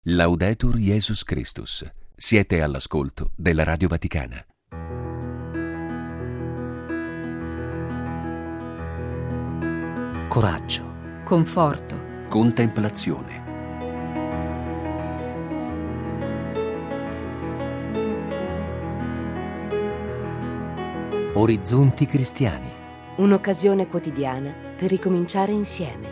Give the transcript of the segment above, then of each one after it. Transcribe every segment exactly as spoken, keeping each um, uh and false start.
Laudetur Jesus Christus. Siete all'ascolto della Radio Vaticana. Coraggio, conforto, Contemplazione. orizzonti cristiani. un'occasione quotidiana per ricominciare insieme.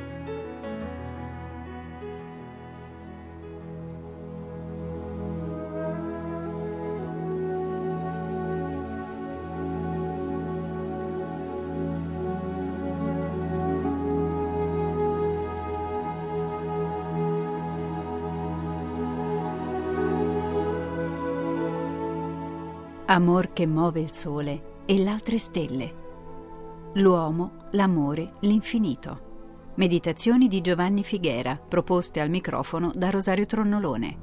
Amor che muove il sole e l'altre stelle. L'uomo, l'amore, l'infinito. Meditazioni di Giovanni Figuera, proposte al microfono da Rosario Tronnolone.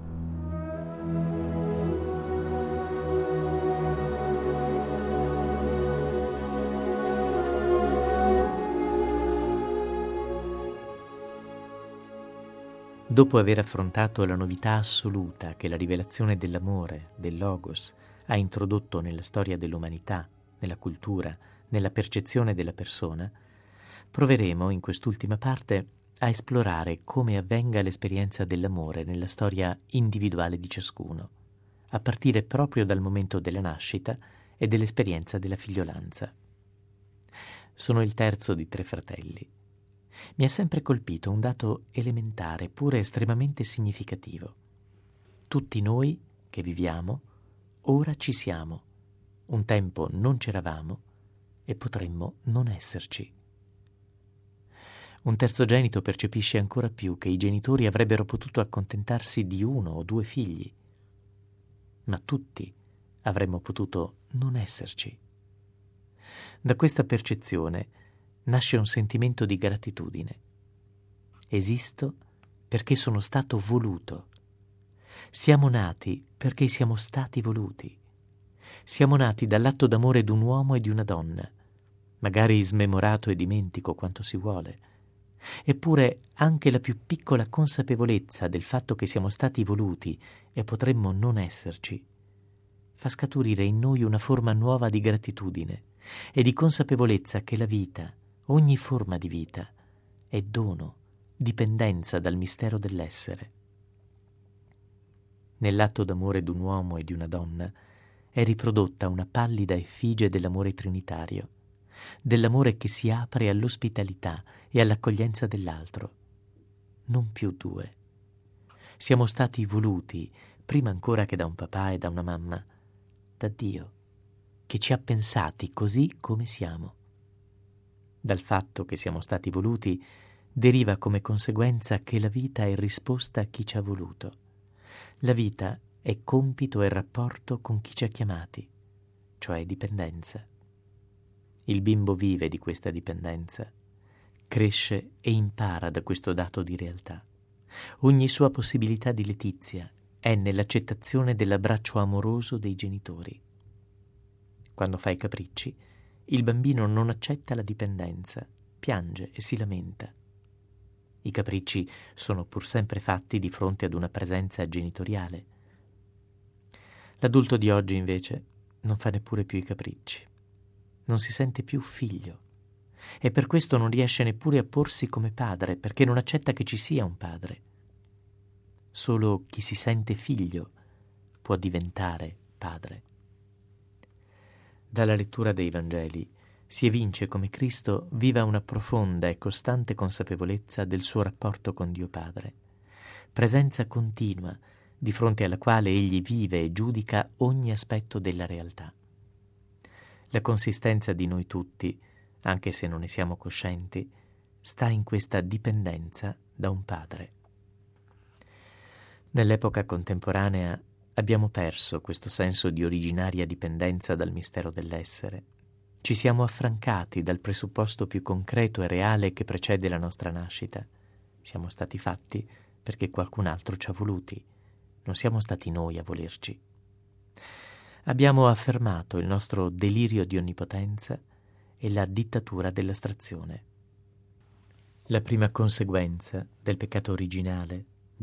Dopo aver affrontato la novità assoluta che la rivelazione dell'amore, del Logos, ha introdotto nella storia dell'umanità, nella cultura, nella percezione della persona, proveremo in quest'ultima parte a esplorare come avvenga l'esperienza dell'amore nella storia individuale di ciascuno, a partire proprio dal momento della nascita e dell'esperienza della figliolanza. Sono il terzo di tre fratelli. Mi ha sempre colpito un dato elementare, pure estremamente significativo. Tutti noi che viviamo, ora ci siamo. Un tempo non c'eravamo e potremmo non esserci. Un terzogenito percepisce ancora più che i genitori avrebbero potuto accontentarsi di uno o due figli, ma tutti avremmo potuto non esserci. Da questa percezione nasce un sentimento di gratitudine. Esisto perché sono stato voluto. Siamo nati perché siamo stati voluti. Siamo nati dall'atto d'amore d'un uomo e di una donna, magari smemorato e dimentico quanto si vuole. Eppure anche la più piccola consapevolezza del fatto che siamo stati voluti e potremmo non esserci fa scaturire in noi una forma nuova di gratitudine e di consapevolezza che la vita, ogni forma di vita, è dono, dipendenza dal mistero dell'essere. Nell'atto d'amore d'un uomo e di una donna è riprodotta una pallida effigie dell'amore trinitario, dell'amore che si apre all'ospitalità e all'accoglienza dell'altro. Non più due. Siamo stati voluti, prima ancora che da un papà e da una mamma, da Dio, che ci ha pensati così come siamo. Dal fatto che siamo stati voluti deriva come conseguenza che la vita è risposta a chi ci ha voluto. La vita è compito e rapporto con chi ci ha chiamati, cioè dipendenza. Il bimbo vive di questa dipendenza, cresce e impara da questo dato di realtà. Ogni sua possibilità di letizia è nell'accettazione dell'abbraccio amoroso dei genitori. Quando fa i capricci, il bambino non accetta la dipendenza, piange e si lamenta. I capricci sono pur sempre fatti di fronte ad una presenza genitoriale. L'adulto di oggi, invece, non fa neppure più i capricci. Non si sente più figlio e per questo non riesce neppure a porsi come padre, perché non accetta che ci sia un padre. Solo chi si sente figlio può diventare padre. Dalla lettura dei Vangeli si evince come Cristo viva una profonda e costante consapevolezza del suo rapporto con Dio Padre, presenza continua di fronte alla quale egli vive e giudica ogni aspetto della realtà. La consistenza di noi tutti, anche se non ne siamo coscienti, sta in questa dipendenza da un padre. Nell'epoca contemporanea abbiamo perso questo senso di originaria dipendenza dal mistero dell'essere. Ci siamo affrancati dal presupposto più concreto e reale che precede la nostra nascita. Siamo stati fatti perché qualcun altro ci ha voluti, non siamo stati noi a volerci. Abbiamo affermato il nostro delirio di onnipotenza e la dittatura dell'astrazione. La prima conseguenza del peccato originale,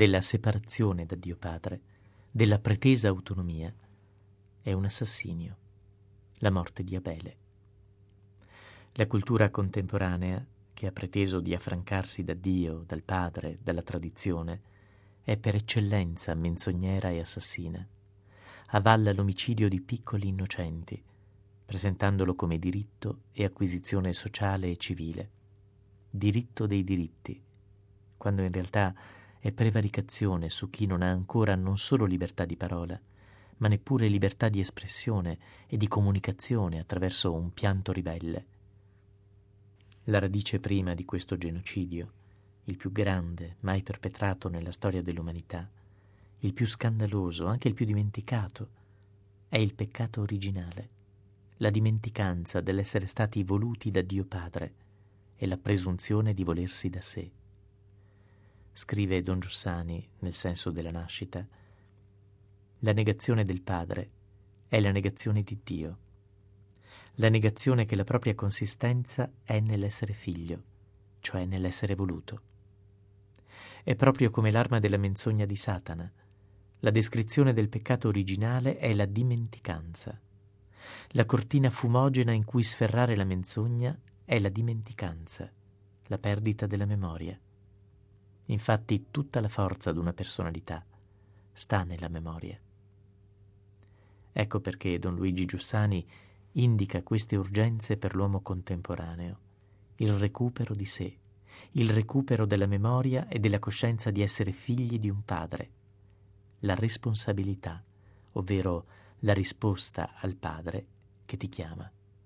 della separazione da Dio Padre, della pretesa autonomia, è un assassinio, la morte di Abele. La cultura contemporanea, che ha preteso di affrancarsi da Dio, dal Padre, dalla tradizione, è per eccellenza menzognera e assassina. Avalla l'omicidio di piccoli innocenti, presentandolo come diritto e acquisizione sociale e civile. Diritto dei diritti, quando in realtà è prevaricazione su chi non ha ancora non solo libertà di parola, ma neppure libertà di espressione e di comunicazione attraverso un pianto ribelle. La radice prima di questo genocidio, il più grande mai perpetrato nella storia dell'umanità, il più scandaloso, anche il più dimenticato, è il peccato originale, la dimenticanza dell'essere stati voluti da Dio Padre e la presunzione di volersi da sé. Scrive Don Giussani nel Senso della nascita: la negazione del Padre è la negazione di Dio, la negazione che la propria consistenza è nell'essere figlio, cioè nell'essere voluto. È proprio come l'arma della menzogna di Satana. La descrizione del peccato originale è la dimenticanza. La cortina fumogena in cui sferrare la menzogna è la dimenticanza, la perdita della memoria. Infatti tutta la forza di una personalità sta nella memoria. Ecco perché Don Luigi Giussani indica queste urgenze per l'uomo contemporaneo: il recupero di sé, il recupero della memoria e della coscienza di essere figli di un padre, la responsabilità, ovvero la risposta al Padre che ti chiama.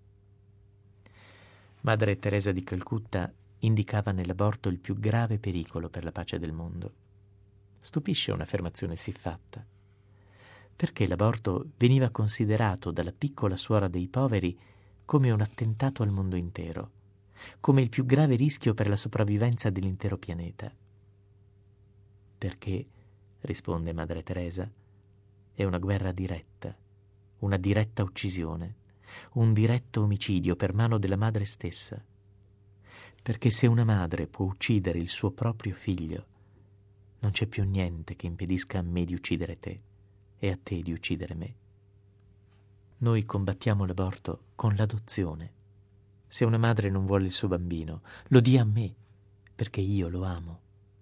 Madre Teresa di Calcutta indicava nell'aborto il più grave pericolo per la pace del mondo. Stupisce un'affermazione siffatta, perché l'aborto veniva considerato dalla piccola suora dei poveri come un attentato al mondo intero, come il più grave rischio per la sopravvivenza dell'intero pianeta. Perché, risponde Madre Teresa, è una guerra diretta, una diretta uccisione, un diretto omicidio per mano della madre stessa. Perché se una madre può uccidere il suo proprio figlio, non c'è più niente che impedisca a me di uccidere te e a te di uccidere me. Noi combattiamo l'aborto con l'adozione. Se una madre non vuole il suo bambino, lo dia a me, perché io lo amo.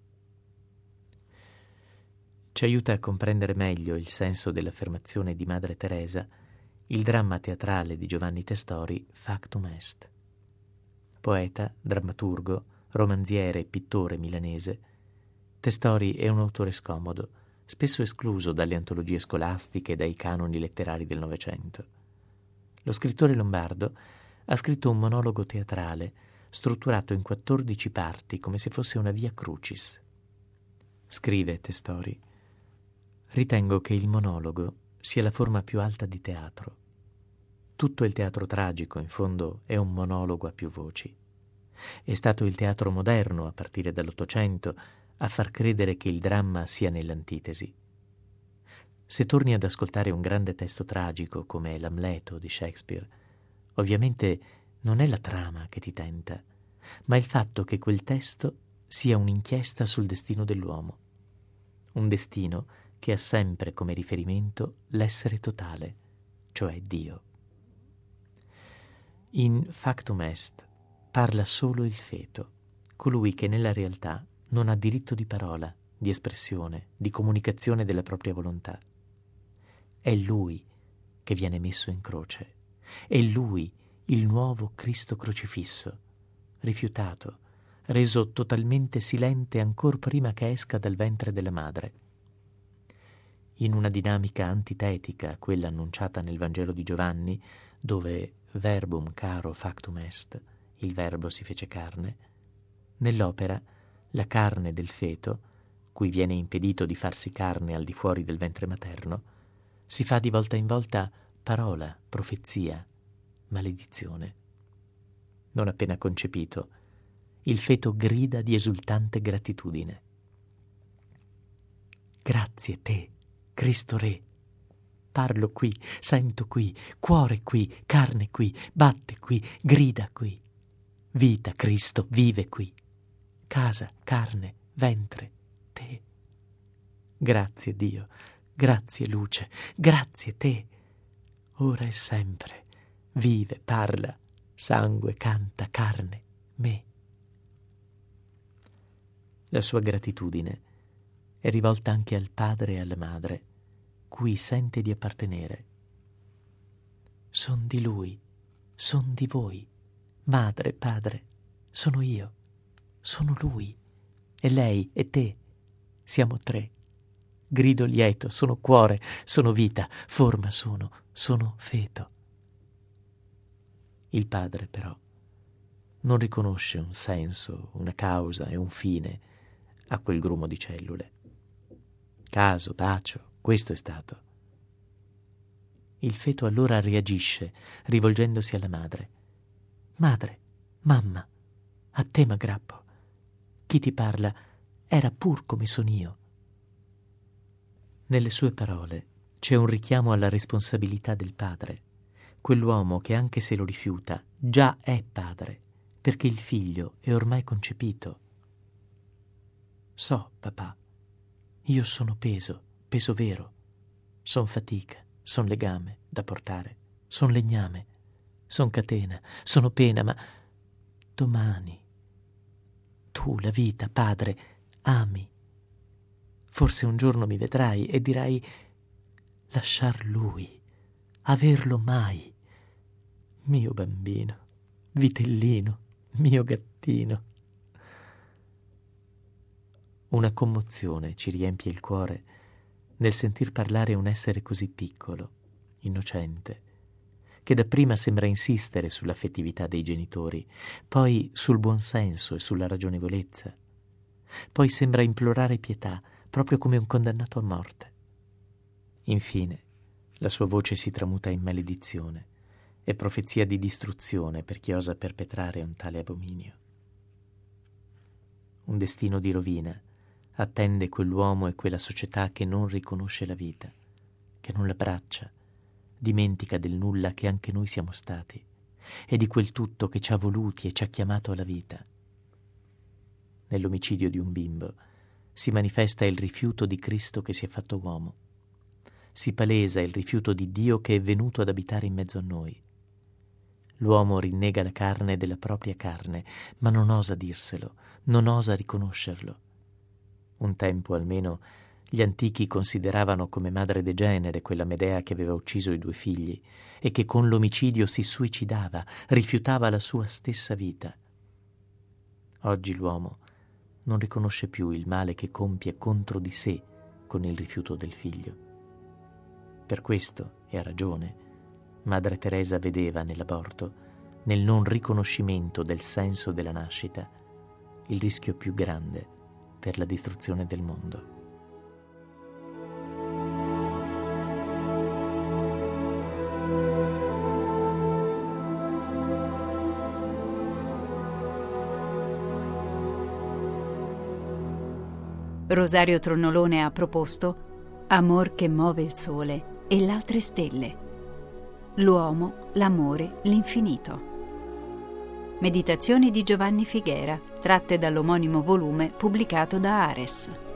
Ci aiuta a comprendere meglio il senso dell'affermazione di Madre Teresa il dramma teatrale di Giovanni Testori, Factum Est. Poeta, drammaturgo, romanziere e pittore milanese, Testori è un autore scomodo, spesso escluso dalle antologie scolastiche e dai canoni letterari del Novecento. Lo scrittore lombardo ha scritto un monologo teatrale strutturato in quattordici parti come se fosse una via crucis. Scrive Testori: ritengo che il monologo sia la forma più alta di teatro. Tutto il teatro tragico, in fondo, è un monologo a più voci. È stato il teatro moderno, a partire dall'Ottocento, a far credere che il dramma sia nell'antitesi. Se torni ad ascoltare un grande testo tragico come l'Amleto di Shakespeare, ovviamente non è la trama che ti tenta, ma il fatto che quel testo sia un'inchiesta sul destino dell'uomo. Un destino che ha sempre come riferimento l'essere totale, cioè Dio. In Factum Est parla solo il feto, colui che nella realtà non ha diritto di parola, di espressione, di comunicazione della propria volontà. È lui che viene messo in croce, è lui il nuovo Cristo crocifisso, rifiutato, reso totalmente silente ancor prima che esca dal ventre della madre. In una dinamica antitetica a quella annunciata nel Vangelo di Giovanni, dove verbum caro factum est, il verbo si fece carne, nell'opera la carne del feto, cui viene impedito di farsi carne al di fuori del ventre materno, si fa di volta in volta parola, profezia, maledizione. Non appena concepito, il feto grida di esultante gratitudine. Grazie te, Cristo Re. Parlo qui, sento qui, cuore qui, carne qui, batte qui, grida qui. Vita, Cristo, vive qui. Casa, carne, ventre, te. Grazie Dio, grazie luce, grazie te. Ora e sempre, vive, parla, sangue, canta, carne, me. La sua gratitudine è rivolta anche al padre e alla madre, cui sente di appartenere. Son di lui, son di voi, madre, padre, sono io, sono lui, e lei e te, siamo tre. Grido lieto, sono cuore, sono vita, forma sono, sono feto. Il padre, però, non riconosce un senso, una causa e un fine a quel grumo di cellule. Caso, bacio, questo è stato. Il feto allora reagisce, rivolgendosi alla madre. Madre, mamma, a te m'aggrappo. Chi ti parla era pur come son io. Nelle sue parole c'è un richiamo alla responsabilità del padre, quell'uomo che anche se lo rifiuta già è padre, perché il figlio è ormai concepito. So, papà, io sono peso, peso vero, son fatica, son legame da portare, son legname, son catena, sono pena, ma domani tu, la vita, padre, ami. Forse un giorno mi vedrai e dirai: lasciar lui, averlo mai, mio bambino, vitellino, mio gattino. Una commozione ci riempie il cuore nel sentir parlare un essere così piccolo, innocente, che dapprima sembra insistere sull'affettività dei genitori, poi sul buonsenso e sulla ragionevolezza, poi sembra implorare pietà, proprio come un condannato a morte. Infine, la sua voce si tramuta in maledizione e profezia di distruzione per chi osa perpetrare un tale abominio. Un destino di rovina attende quell'uomo e quella società che non riconosce la vita, che non l'abbraccia, dimentica del nulla che anche noi siamo stati e di quel tutto che ci ha voluti e ci ha chiamato alla vita. Nell'omicidio di un bimbo si manifesta il rifiuto di Cristo che si è fatto uomo. Si palesa il rifiuto di Dio che è venuto ad abitare in mezzo a noi. L'uomo rinnega la carne della propria carne, ma non osa dirselo, non osa riconoscerlo. Un tempo almeno gli antichi consideravano come madre degenere quella Medea che aveva ucciso i due figli e che con l'omicidio si suicidava, rifiutava la sua stessa vita. Oggi l'uomo non riconosce più il male che compie contro di sé con il rifiuto del figlio. Per questo, e a ragione, Madre Teresa vedeva nell'aborto, nel non riconoscimento del senso della nascita, il rischio più grande per la distruzione del mondo. Rosario Tronnolone ha proposto Amor che muove il sole e l'altre stelle. L'uomo, l'amore, l'infinito. Meditazioni di Giovanni Figuera, tratte dall'omonimo volume pubblicato da Ares.